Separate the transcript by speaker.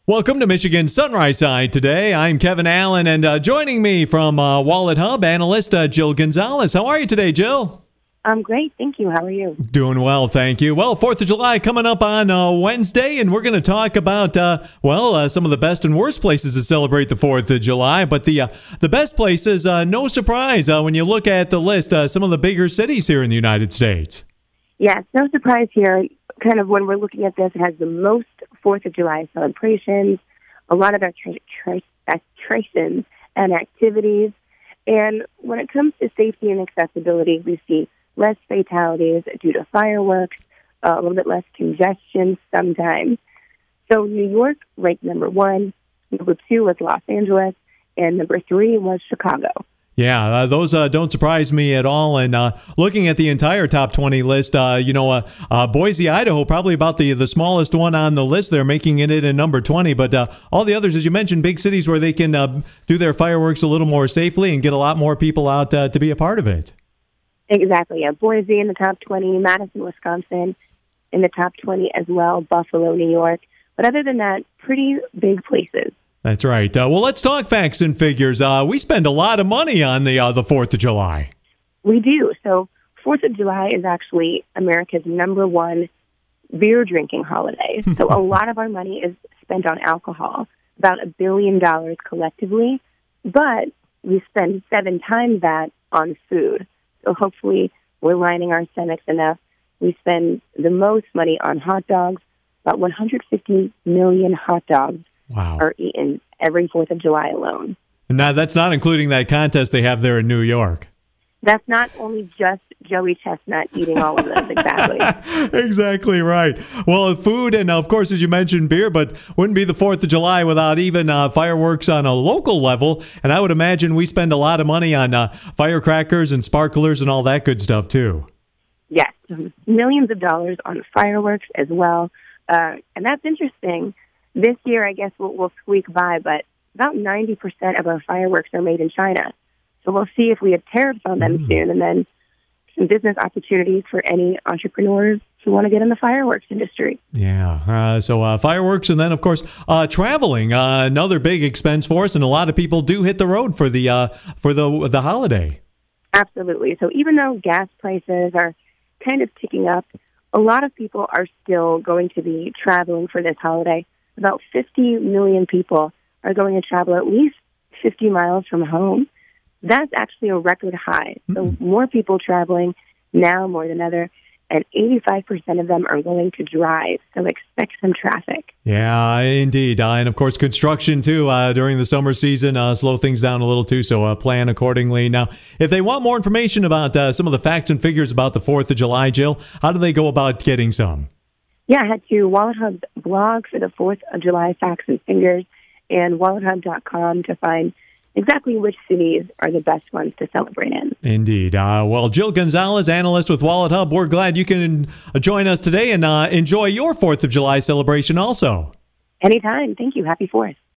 Speaker 1: Welcome to Michigan Sunrise Side today. I'm Kevin Allen, and joining me from Wallet Hub, analyst Jill Gonzalez. How are you today, Jill?
Speaker 2: I'm great. Thank you. How are you?
Speaker 1: Doing well, thank you. Well, 4th of July coming up on Wednesday, and we're going to talk about, some of the best and worst places to celebrate the 4th of July. But the best places, no surprise, when you look at the list, some of the bigger cities here in the United States.
Speaker 2: Yes, no surprise here. Kind of when we're looking at this, it has the most 4th of July celebrations, a lot of attractions and activities. And when it comes to safety and accessibility, we see less fatalities due to fireworks, a little bit less congestion sometimes. So New York ranked number 1, number 2 was Los Angeles, and number 3 was Chicago.
Speaker 1: Yeah, those don't surprise me at all. And looking at the entire top 20 list, Boise, Idaho, probably about the smallest one on the list. They're making it in number 20. But all the others, as you mentioned, big cities where they can do their fireworks a little more safely and get a lot more people out to be a part of it.
Speaker 2: Exactly. Yeah. Boise in the top 20, Madison, Wisconsin in the top 20 as well, Buffalo, New York. But other than that, pretty big places.
Speaker 1: That's right. Well, let's talk facts and figures. We spend a lot of money on the 4th of July.
Speaker 2: We do. So 4th of July is actually America's number 1 beer drinking holiday. So a lot of our money is spent on alcohol, about $1 billion collectively, but we spend 7 times that on food. So hopefully we're lining our stomachs enough. We spend the most money on hot dogs, about 150 million hot dogs.
Speaker 1: Wow.
Speaker 2: Are eaten every 4th of July alone.
Speaker 1: And now that's not including that contest they have there in New York.
Speaker 2: That's not only just Joey Chestnut eating all of those, exactly.
Speaker 1: Exactly right. Well, food and, of course, as you mentioned, beer, but wouldn't be the 4th of July without even fireworks on a local level. And I would imagine we spend a lot of money on firecrackers and sparklers and all that good stuff, too.
Speaker 2: Yes, millions of dollars on fireworks as well. And that's interesting. This year, I guess we'll squeak by, but about 90% of our fireworks are made in China. So we'll see if we have tariffs on them soon, and then some business opportunities for any entrepreneurs who want to get in the fireworks industry.
Speaker 1: Yeah, so fireworks, and then, of course, traveling, another big expense for us, and a lot of people do hit the road for the holiday.
Speaker 2: Absolutely. So even though gas prices are kind of ticking up, a lot of people are still going to be traveling for this holiday. About 50 million people are going to travel at least 50 miles from home. That's actually a record high. So more people traveling now more than ever, and 85% of them are going to drive. So expect some traffic.
Speaker 1: Yeah, indeed. And, of course, construction, too, during the summer season, slow things down a little, too, so plan accordingly. Now, if they want more information about some of the facts and figures about the 4th of July, Jill, how do they go about getting some?
Speaker 2: Yeah, head to Wallet Hub's blog for the 4th of July facts and figures and wallethub.com to find exactly which cities are the best ones to celebrate in.
Speaker 1: Indeed. Well, Jill Gonzalez, analyst with Wallet Hub, we're glad you can join us today and enjoy your 4th of July celebration also.
Speaker 2: Anytime. Thank you. Happy 4th.